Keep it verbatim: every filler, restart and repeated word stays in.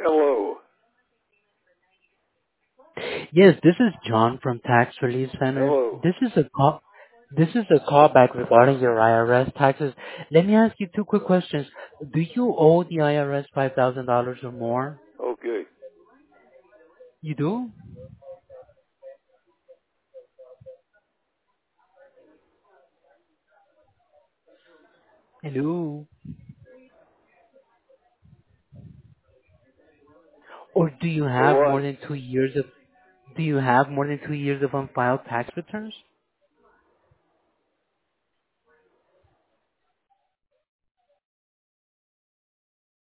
Hello. Yes, this is John from Tax Relief Center. Hello. This is a call. This is a callback regarding your I R S taxes. Let me ask you two quick questions. Do you owe the I R S five thousand dollars or more? Okay. You do? Hello. Or do you For have more what? than two years of Do you have more than two years of unfiled tax returns?